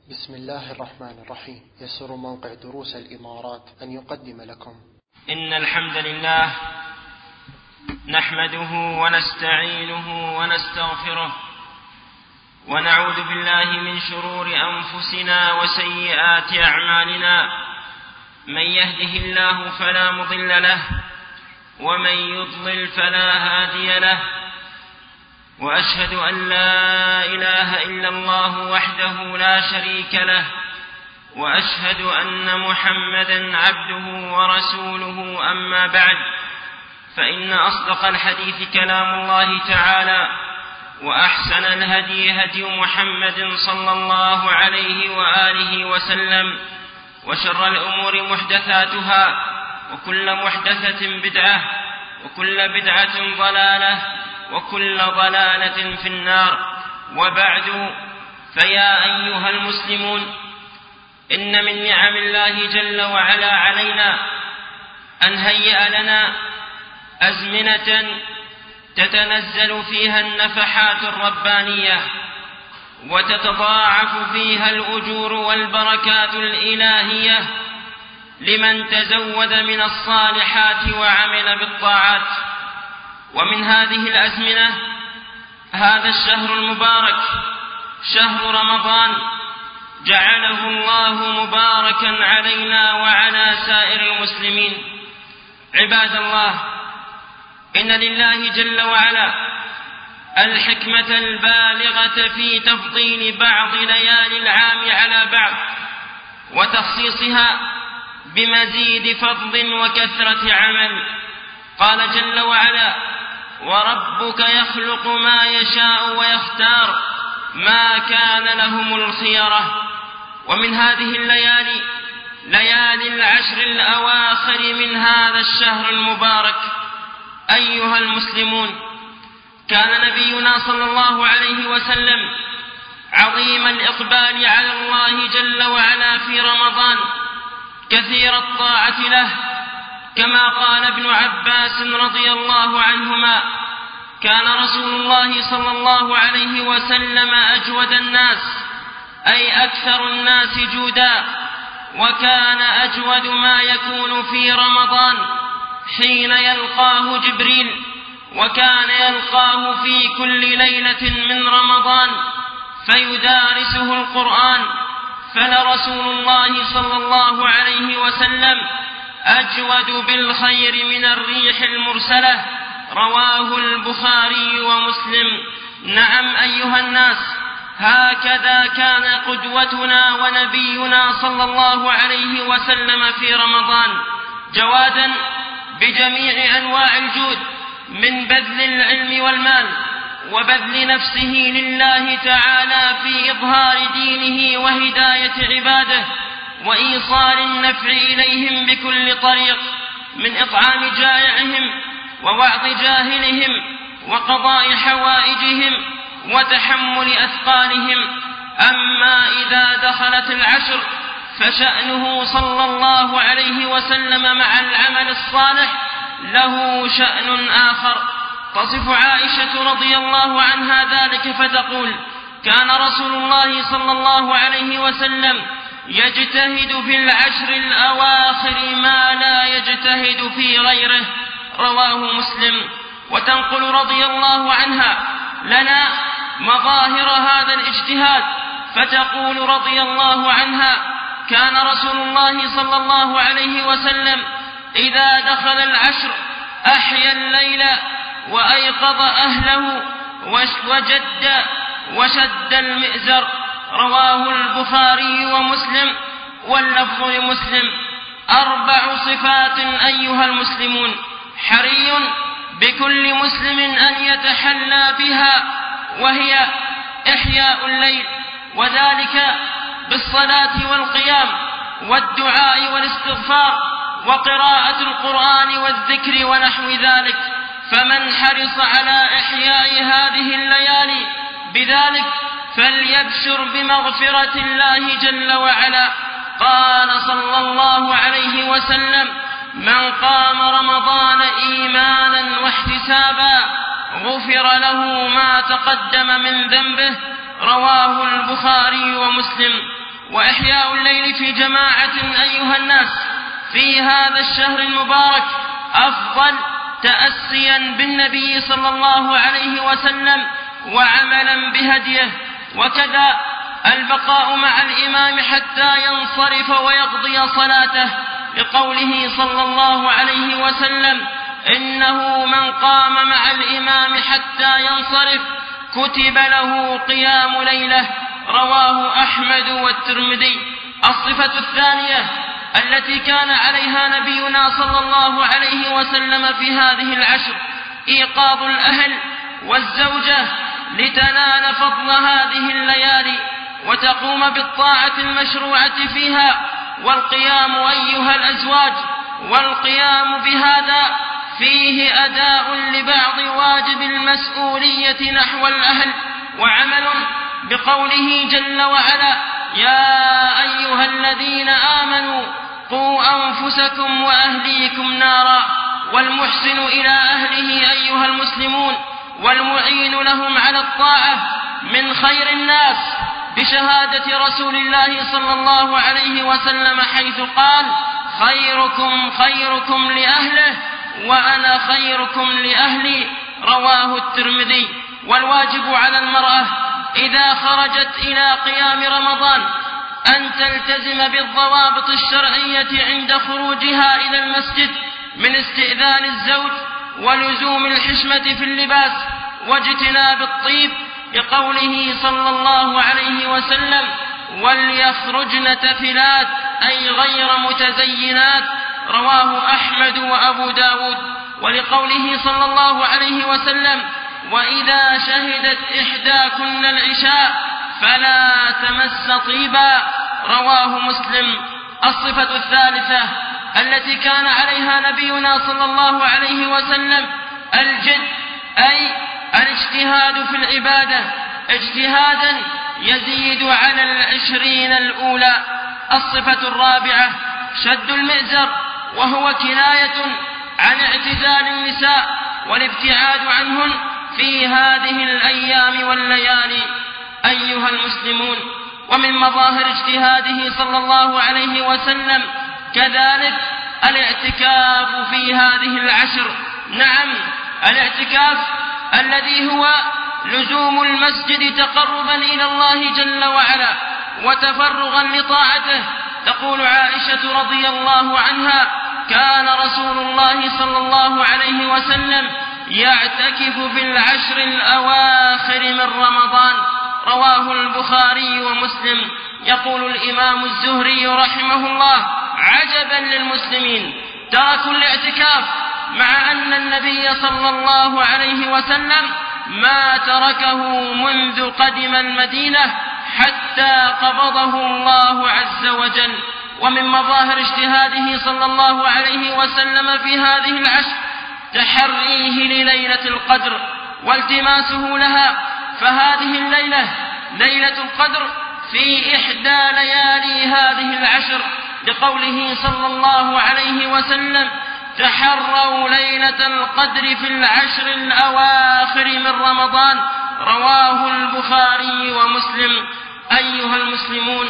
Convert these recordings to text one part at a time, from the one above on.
بسم الله الرحمن الرحيم. يسر موقع دروس الإمارات أن يقدم لكم إن الحمد لله نحمده ونستعينه ونستغفره ونعوذ بالله من شرور أنفسنا وسيئات أعمالنا. من يهده الله فلا مضل له ومن يضلل فلا هادي له، وأشهد أن لا إله إلا الله وحده لا شريك له، وأشهد أن محمدًا عبده ورسوله. أما بعد، فإن أصدق الحديث كلام الله تعالى، وأحسن الهدي هدي محمد صلى الله عليه وآله وسلم، وشر الأمور محدثاتها، وكل محدثة بدعة، وكل بدعة ضلالة، وكل ضلالة في النار. وبعد، فيا أيها المسلمون، إن من نعم الله جل وعلا علينا أن هيأ لنا أزمنة تتنزل فيها النفحات الربانية، وتتضاعف فيها الأجور والبركات الإلهية لمن تزود من الصالحات وعمل بالطاعات. ومن هذه الأزمنة هذا الشهر المبارك، شهر رمضان، جعله الله مباركا علينا وعلى سائر المسلمين. عباد الله، إن لله جل وعلا الحكمة البالغة في تفضيل بعض ليالي العام على بعض، وتخصيصها بمزيد فضل وكثرة عمل. قال جل وعلا: وربك يخلق ما يشاء ويختار ما كان لهم الخيرة. ومن هذه الليالي ليالي العشر الأواخر من هذا الشهر المبارك. أيها المسلمون، كان نبينا صلى الله عليه وسلم عظيم الإقبال على الله جل وعلا في رمضان، كثير الطاعة له، كما قال ابن عباس رضي الله عنهما: كان رسول الله صلى الله عليه وسلم أجود الناس، أي أكثر الناس جودا، وكان أجود ما يكون في رمضان حين يلقاه جبريل، وكان يلقاه في كل ليلة من رمضان فيدارسه القرآن. فلرسول الله صلى الله عليه وسلم أجود بالخير من الريح المرسلة. رواه البخاري ومسلم. نعم أيها الناس، هكذا كان قدوتنا ونبينا صلى الله عليه وسلم في رمضان، جوادا بجميع أنواع الجود، من بذل العلم والمال، وبذل نفسه لله تعالى في إظهار دينه وهداية عباده، وإيصال النفع إليهم بكل طريق، من إطعام جائعهم ووعظ جاهلهم وقضاء حوائجهم وتحمل أثقالهم. أما إذا دخلت العشر فشأنه صلى الله عليه وسلم مع العمل الصالح له شأن آخر. تصف عائشة رضي الله عنها ذلك فتقول: كان رسول الله صلى الله عليه وسلم يجتهد في العشر الأواخر ما لا يجتهد في غيره. رواه مسلم. وتنقل رضي الله عنها لنا مظاهر هذا الاجتهاد، فتقول رضي الله عنها: كان رسول الله صلى الله عليه وسلم إذا دخل العشر أحيا الليل وأيقظ أهله وشد المئزر. رواه البخاري ومسلم، واللفظ لمسلم. 4 صفات أيها المسلمون حري بكل مسلم أن يتحلى بها، وهي إحياء الليل، وذلك بالصلاة والقيام والدعاء والاستغفار وقراءة القرآن والذكر ونحو ذلك. فمن حرص على إحياء هذه الليالي بذلك فليبشر بمغفرة الله جل وعلا. قال صلى الله عليه وسلم: من قام رمضان إيمانا واحتسابا غفر له ما تقدم من ذنبه. رواه البخاري ومسلم. وإحياء الليل في جماعة أيها الناس في هذا الشهر المبارك أفضل تأسيا بالنبي صلى الله عليه وسلم وعملا بهديه، وكذا البقاء مع الإمام حتى ينصرف ويقضي صلاته، لقوله صلى الله عليه وسلم: إنه من قام مع الإمام حتى ينصرف كتب له قيام ليلة. رواه أحمد والترمذي. الصفة الثانية التي كان عليها نبينا صلى الله عليه وسلم في هذه العشر إيقاظ الأهل والزوجة لتنال فضل هذه الليالي وتقوم بالطاعة المشروعة فيها، والقيام أيها الأزواج والقيام بهذا فيه أداء لبعض واجب المسؤولية نحو الأهل وعمل بقوله جل وعلا: يا أيها الذين آمنوا قوا أنفسكم وأهليكم نارا. والمحسن إلى أهله أيها المسلمون والمعين لهم على الطاعة من خير الناس، بشهادة رسول الله صلى الله عليه وسلم حيث قال: خيركم خيركم لأهله وأنا خيركم لأهلي. رواه الترمذي. والواجب على المرأة إذا خرجت إلى قيام رمضان أن تلتزم بالضوابط الشرعية عند خروجها إلى المسجد من استئذان الزوج ولزوم الحشمة في اللباس واجتناب الطيب، لقوله صلى الله عليه وسلم: وليخرجن تفلات أي غير متزينات. رواه أحمد وأبو داود. ولقوله صلى الله عليه وسلم: وإذا شهدت إحداكن العشاء فلا تمس طيبا. رواه مسلم. الصفة الثالثة التي كان عليها نبينا صلى الله عليه وسلم الجد، أي الاجتهاد في العبادة اجتهادا يزيد على 20 الأولى. الصفة الرابعة شد المئزر، وهو كناية عن اعتزال النساء والابتعاد عنهن في هذه الأيام والليالي أيها المسلمون. ومن مظاهر اجتهاده صلى الله عليه وسلم كذلك الاعتكاف في هذه العشر. نعم، الاعتكاف الذي هو لزوم المسجد تقربا إلى الله جل وعلا وتفرغا لطاعته. تقول عائشة رضي الله عنها: كان رسول الله صلى الله عليه وسلم يعتكف في العشر الأواخر من رمضان. رواه البخاري ومسلم. يقول الإمام الزهري رحمه الله: عجبا للمسلمين تركوا الاعتكاف، مع أن النبي صلى الله عليه وسلم ما تركه منذ قدم المدينة حتى قبضه الله عز وجل. ومن مظاهر اجتهاده صلى الله عليه وسلم في هذه العشر تحريه لليلة القدر والتماسه لها، فهذه الليلة ليلة القدر في إحدى ليالي هذه العشر، لقوله صلى الله عليه وسلم: تحروا ليلة القدر في العشر الأواخر من رمضان. رواه البخاري ومسلم. أيها المسلمون،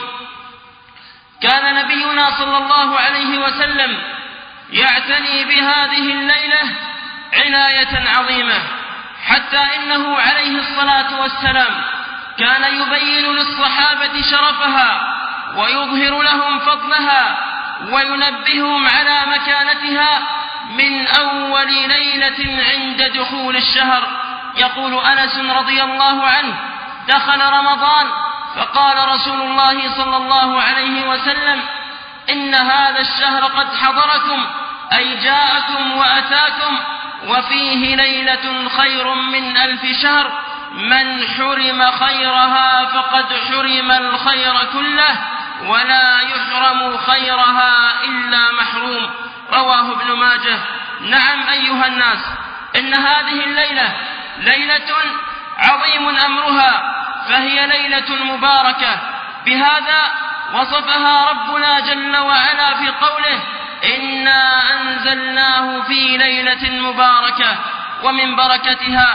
كان نبينا صلى الله عليه وسلم يعتني بهذه الليلة عناية عظيمة، حتى إنه عليه الصلاة والسلام كان يبين للصحابة شرفها ويظهر لهم فضلها وينبههم على مكانتها من أول ليلة عند دخول الشهر. يقول أنس رضي الله عنه: دخل رمضان فقال رسول الله صلى الله عليه وسلم: إن هذا الشهر قد حضركم، أي جاءكم وأتاكم، وفيه ليلة خير من 1000 شهر، من حرم خيرها فقد حرم الخير كله، ولا يحرم خيرها إلا محروم. رواه ابن ماجه. نعم أيها الناس، إن هذه الليلة ليلة عظيم أمرها، فهي ليلة مباركة، بهذا وصفها ربنا جل وعلا في قوله: إنا أنزلناه في ليلة مباركة. ومن بركتها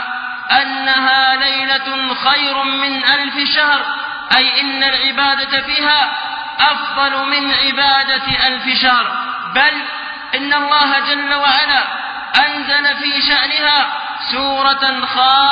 أنها ليلة خير من 1000 شهر، أي إن العبادة فيها أفضل من عبادة 1000 شهر، بل إن الله جل وعلا أنزل في شأنها سورة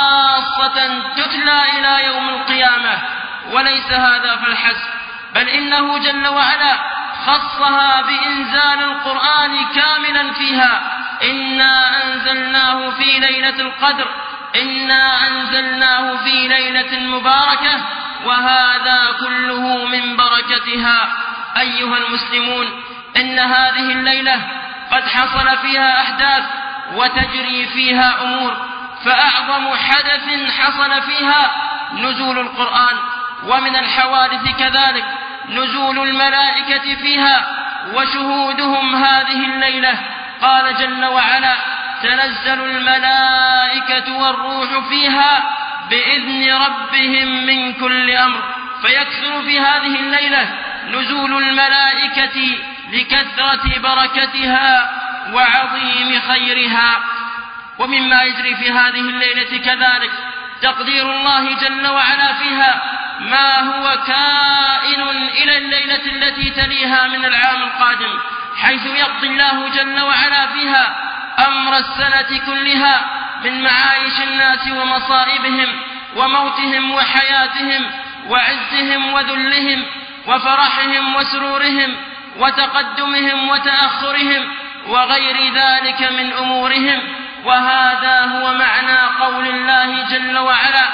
خاصة تتلى إلى يوم القيامة. وليس هذا فالحسب، بل إنه جل وعلا خصها بإنزال القرآن كاملا فيها: إنا أنزلناه في ليلة القدر، إنا أنزلناه في ليلة مباركة، وهذا كله من بركتها. أيها المسلمون، إن هذه الليلة قد حصل فيها أحداث وتجري فيها أمور، فأعظم حدث حصل فيها نزول القرآن، ومن الحوادث كذلك نزول الملائكة فيها وشهودهم هذه الليلة. قال جل وعلا: تنزل الملائكة والروح فيها بإذن ربهم من كل أمر. فيكثر في هذه الليلة نزول الملائكة لكثرة بركتها وعظيم خيرها. ومما يجري في هذه الليلة كذلك تقدير الله جل وعلا فيها ما هو كائن إلى الليلة التي تليها من العام القادم، حيث يقضي الله جل وعلا فيها أمر السنة كلها من معايش الناس ومصائبهم وموتهم وحياتهم وعزهم وذلهم وفرحهم وسرورهم وتقدمهم وتأخرهم وغير ذلك من أمورهم. وهذا هو معنى قول الله جل وعلا: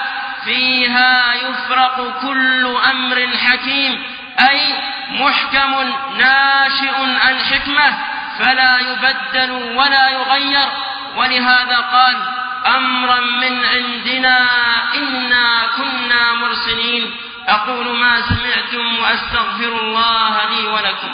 فيها يفرق كل أمر حكيم، أي محكم ناشئ عن حكمة فلا يبدل ولا يغير. ولهذا قال: أمرا من عندنا إنا كنا مرسلين. أقول ما سمعتم وأستغفر الله لي ولكم.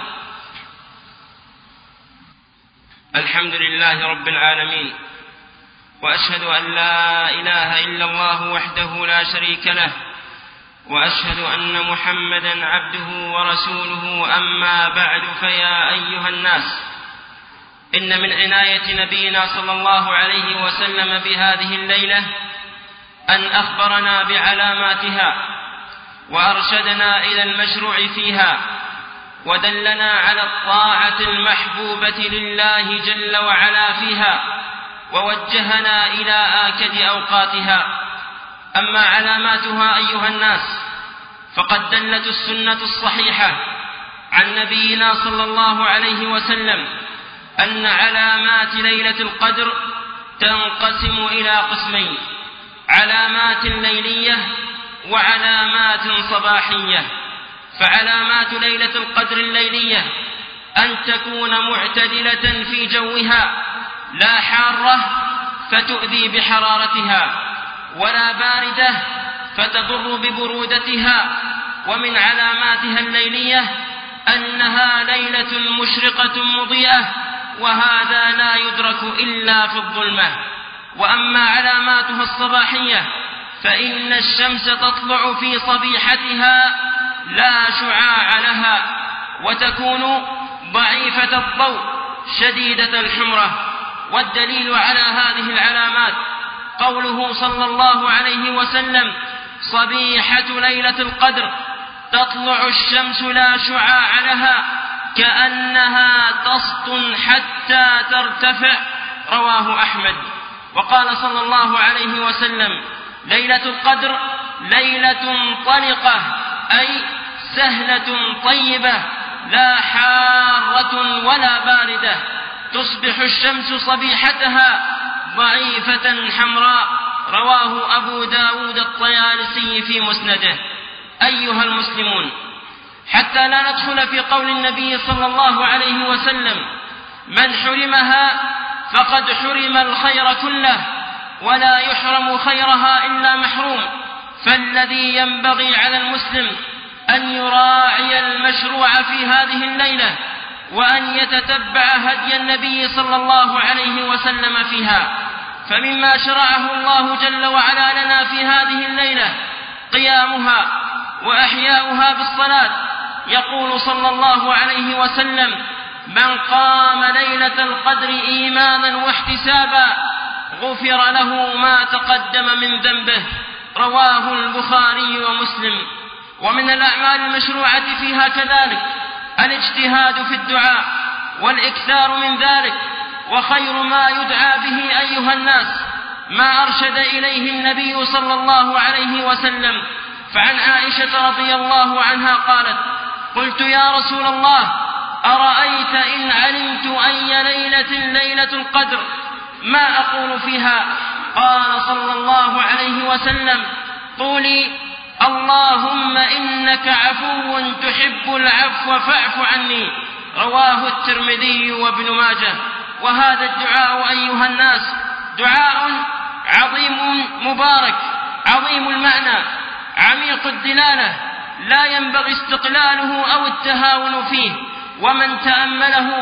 الحمد لله رب العالمين، وأشهد أن لا إله إلا الله وحده لا شريك له، وأشهد أن محمدا عبده ورسوله. أما بعد، فيا أيها الناس، إن من عناية نبينا صلى الله عليه وسلم بهذه الليلة أن أخبرنا بعلاماتها وأرشدنا إلى المشروع فيها، ودلنا على الطاعة المحبوبة لله جل وعلا فيها، ووجهنا إلى آكد أوقاتها. أما علاماتها أيها الناس، فقد دلت السنة الصحيحة عن نبينا صلى الله عليه وسلم أن علامات ليلة القدر تنقسم إلى قسمين: علامات ليلية وعلامات صباحية. فعلامات ليلة القدر الليلية أن تكون معتدلة في جوها، لا حارة فتؤذي بحرارتها، ولا باردة فتضر ببرودتها. ومن علاماتها الليلية أنها ليلة مشرقة مضيئة، وهذا لا يدرك إلا في الظلمة. وأما علاماتها الصباحية فإن الشمس تطلع في صبيحتها لا شعاع لها، وتكون ضعيفة الضوء شديدة الحمرة. والدليل على هذه العلامات قوله صلى الله عليه وسلم: صبيحة ليلة القدر تطلع الشمس لا شعاع لها كأنها تسطن حتى ترتفع. رواه أحمد. وقال صلى الله عليه وسلم: ليلة القدر ليلة طلقة، أي سهلة طيبة لا حارة ولا باردة، تصبح الشمس صبيحتها ضعيفة حمراء. رواه أبو داود الطيالسي في مسنده. أيها المسلمون، حتى لا ندخل في قول النبي صلى الله عليه وسلم: من حرمها فقد حرم الخير كله، ولا يحرم خيرها إلا محروم. فالذي ينبغي على المسلم أن يراعي المشروع في هذه الليلة، وأن يتتبع هدي النبي صلى الله عليه وسلم فيها. فمما شرعه الله جل وعلا لنا في هذه الليلة قيامها وأحياؤها بالصلاة. يقول صلى الله عليه وسلم: من قام ليلة القدر إيمانا واحتسابا غفر له ما تقدم من ذنبه. رواه البخاري ومسلم. ومن الأعمال المشروعة فيها كذلك الاجتهاد في الدعاء والإكثار من ذلك. وخير ما يدعى به أيها الناس ما أرشد إليه النبي صلى الله عليه وسلم. فعن عائشة رضي الله عنها قالت: قلت يا رسول الله أرأيت إن علمت أي ليلة القدر ما أقول فيها؟ قال صلى الله عليه وسلم: قولي اللهم إنك عفو تحب العفو فاعف عني. رواه الترمذي وابن ماجه. وهذا الدعاء أيها الناس دعاء عظيم مبارك، عظيم المعنى، عميق الدلالة، لا ينبغي استقلاله أو التهاون فيه، ومن تأمله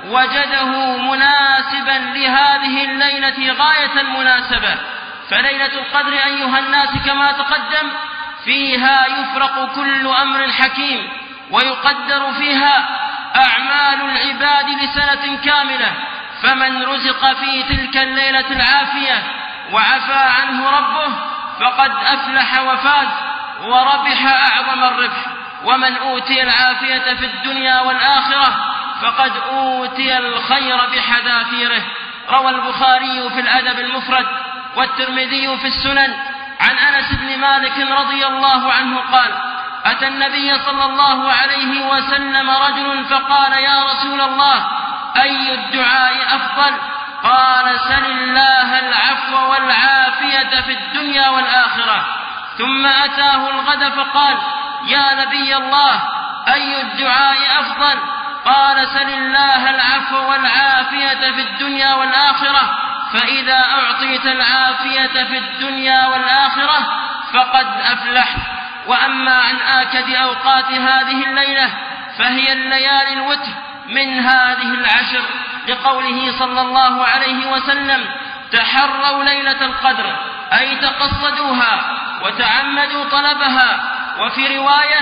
وجده مناسبا لهذه الليلة غاية المناسبة. فليلة القدر أيها الناس كما تقدم فيها يفرق كل أمر حكيم، ويقدر فيها أعمال العباد لسنة كاملة. فمن رزق في تلك الليلة العافية وعفى عنه ربه فقد أفلح وفاز وربح أعظم الربح. ومن أوتي العافية في الدنيا والآخرة فقد أوتي الخير بحذافيره. روى البخاري في الأدب المفرد والترمذي في السنن عن أنس بن مالك رضي الله عنه قال: أتى النبي صلى الله عليه وسلم رجل فقال: يا رسول الله أي الدعاء أفضل؟ قال: سل الله العفو والعافية في الدنيا والآخرة. ثم أتاه الغد فقال: يا نبي الله أي الدعاء أفضل؟ قال: سل الله العفو والعافية في الدنيا والآخرة، فإذا أعطيت العافية في الدنيا والآخرة فقد أفلحت. وأما عن آكد أوقات هذه الليلة فهي الليالي الوتر من هذه العشر، لقوله صلى الله عليه وسلم: تحروا ليلة القدر، أي تقصدوها وتعمدوا طلبها. وفي رواية: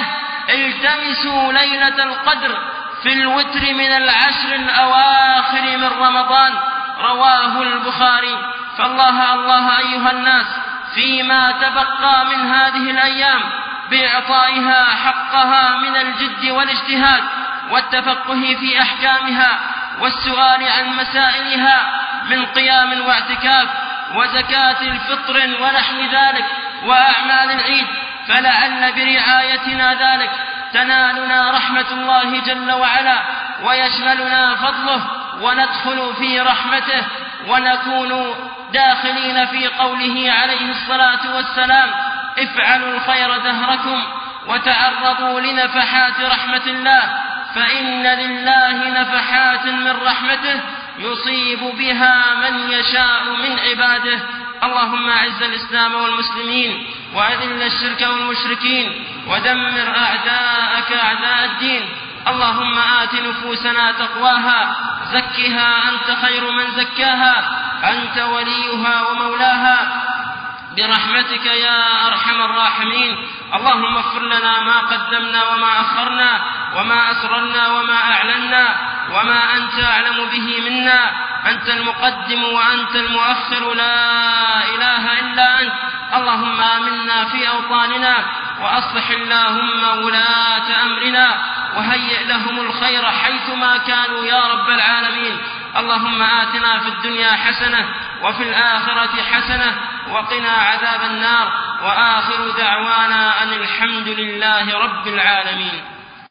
التمسوا ليلة القدر في الوتر من العشر الأواخر من رمضان. رواه البخاري. فالله الله أيها الناس فيما تبقى من هذه الأيام بإعطائها حقها من الجد والاجتهاد والتفقه في أحكامها والسؤال عن مسائلها من قيام واعتكاف وزكاة الفطر ونحو ذلك وأعمال العيد، فلعل برعايتنا ذلك تنالنا رحمة الله جل وعلا ويشملنا فضله وندخل في رحمته ونكون داخلين في قوله عليه الصلاة والسلام: افعلوا الخير دهركم وتعرضوا لنفحات رحمة الله، فإن لله نفحات من رحمته يصيب بها من يشاء من عباده. اللهم أعز الإسلام والمسلمين وأذل الشرك والمشركين ودمر أعداءك أعداء الدين. اللهم آت نفوسنا تقواها، زكها أنت خير من زكاها، أنت وليها ومولاها برحمتك يا أرحم الراحمين. اللهم اغفر لنا ما قدمنا وما أخرنا وما أسررنا وما أعلنا وما أنت أعلم به منا. أنت المقدم وأنت المؤخر، لا إله إلا أنت. اللهم آمنا في أوطاننا وأصلح اللهم ولاة أمرنا وهيئ لهم الخير حيثما كانوا يا رب العالمين. اللهم آتنا في الدنيا حسنة وفي الآخرة حسنة وقنا عذاب النار. وآخر دعوانا أن الحمد لله رب العالمين.